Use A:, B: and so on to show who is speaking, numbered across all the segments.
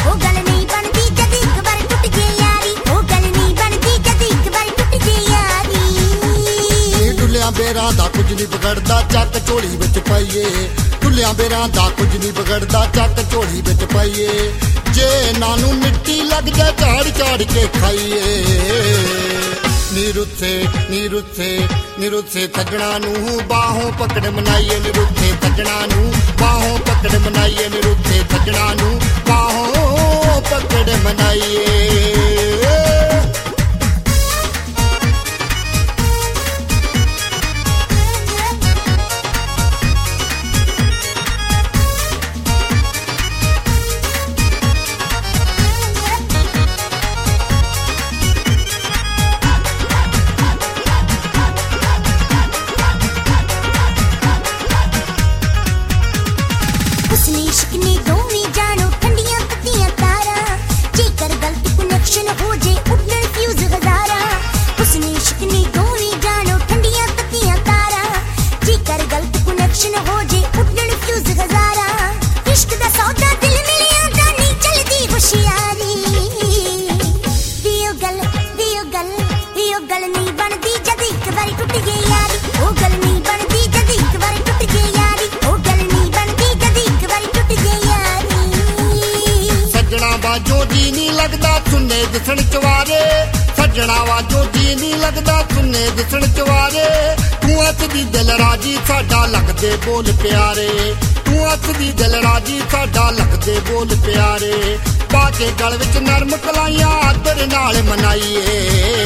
A: ਉਹ ਗੱਲ ਨਹੀਂ ਬਣਦੀ ਜਦ ਇੱਕ ਵਾਰ ਟੁੱਟ ਜੇ ਯਾਰੀ ਉਹ ਗੱਲ ਨਹੀਂ ਬਣਦੀ ਜਦ ਇੱਕ ਵਾਰ ਟੁੱਟ ਜੇ ਯਾਰੀ
B: ਡੁੱਲਿਆਂ ਬੇਰਾਂ ਦਾ ਕੁਝ ਨਹੀਂ ਵਿਗੜਦਾ ਚੱਕ ਝੋਲੀ ਵਿੱਚ ਪਾਈਏ ਡੁੱਲਿਆਂ ਬੇਰਾਂ ਦਾ ਕੁਝ ਨਹੀਂ ਵਿਗੜਦਾ ਚੱਕ ਝੋਲੀ ਵਿੱਚ ਪਾਈਏ ਜੇ ਇਹਨਾਂ ਨੂੰ ਮਿੱਟੀ ਲੱਗ ਜਾ ਝਾੜ ਝਾੜ ਕੇ ਖਾਈਏ ਨਿਰੁੱਥੇ ਸੱਜਣਾ ਨੂੰ ਬਾਹੋਂ ਪਕੜ ਮਨਾਈਏ ਨਿਰੁੱਥੇ ਸੱਜਣਾ ਨੂੰ ਬਾਹੋਂ ਪਕੜ ਮਨਾਈਏ ਨਿਰੁੱਥੇ ਸੱਜਣਾ ਨੂੰ ਬਾਹੋਂ ਪਕੜ ਮਨਾਈਏ ਦਿਸਣ ਚਵਾਰੇ ਸੱਜਣਾ ਵਾਜੋ ਜੀ ਨਹੀਂ ਲੱਗਦਾ ਸੁਨੇ ਦਿਸਣ ਚਵਾਰੇ ਤੂੰ ਹੱਸਦੀ ਦਿਲ ਰਾਜੀ ਸਾਡਾ ਲੱਗਦੇ ਬੋਲ ਪਿਆਰੇ ਤੂੰ ਹੱਸਦੀ ਦਿਲ ਰਾਜੀ ਸਾਡਾ ਲੱਗਦੇ ਬੋਲ ਪਿਆਰੇ ਪਾ ਕੇ ਗਲ ਵਿੱਚ ਨਰਮ ਕਲਾਈਆਂ ਆਦਰ ਨਾਲ ਮਨਾਈਏ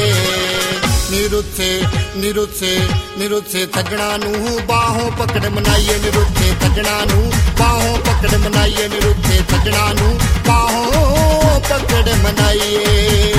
B: ਨਿਰੁੱਥੇ ਸੱਜਣਾ ਨੂੰ ਬਾਹੋਂ ਪਕੜ ਮਨਾਈਏ ਨਿਰੁੱਥੇ ਸੱਜਣਾ ਨੂੰ ਬਾਹੋਂ ਪਕੜ ਮਨਾਈਏ ਨਿਰੁੱਥੇ ਸੱਜਣਾ ਨੂੰ ਬਾਹੋਂ ਪਕੜ ਮਨਾਈਏ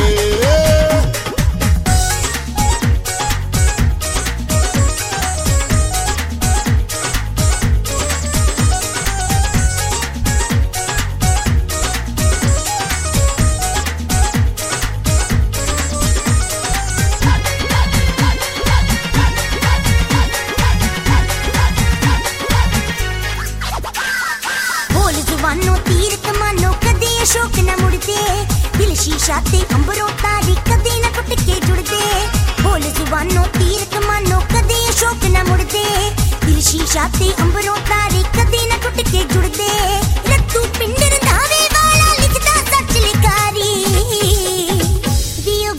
A: शौक न मुड़दे दिल शीशा ते अंबरों तारी कदे न टुट के जुड़दे बोल जुबानों तीर कमानों कदे शौक न मुड़दे दिल शीशा ते अंबरों तारी कदे न टुट के जुड़दे रत्तू पिंड रंधावे वाला लिखदा सच लिकारी दियो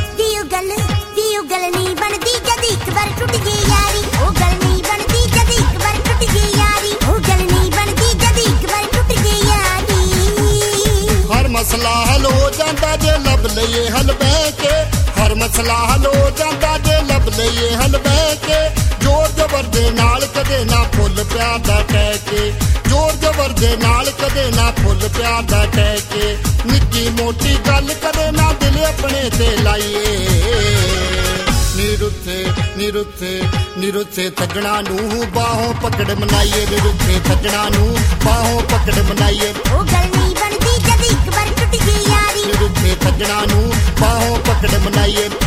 A: गल नहीं बनदी जद एक बार टुट गई यारी ओ गल नहीं बनदी जद एक बार टुट गई यारी ओ गल नहीं बनदी जद एक बार टुट गई यारी
B: मसला हल हो जाता जे लब लइए हल बह के हर मसला हल हो जाता जे लब लइए हल बह के जोर जबर दे नाल कदे ना फुल प्यार दा टह के जोर जबर दे नाल कदे ना फुल प्यार दा टह के निक्की मोटी गल कदे ना दिल अपने ते लाइए निरुੱਥੇ ਸੱਜਣਾ ਨੂੰ ਬਾਹੋਂ ਪਕੜ ਮਨਾਈਏ ਨਿਰੁੱਥੇ ਸੱਜਣਾ ਨੂੰ ਬਾਹੋਂ ਪਕੜ ਮਨਾਈਏ
A: ਉਹ ਗੱਲ ਨਹੀਂ ਬਣਦੀ ਜਦ ਇੱਕ ਵਾਰ ਟੁੱਟ ਗਈ ਯਾਰੀ
B: ਨਿਰੁੱਥੇ ਸੱਜਣਾ ਨੂੰ ਬਾਹੋਂ ਪਕੜ ਮਨਾਈਏ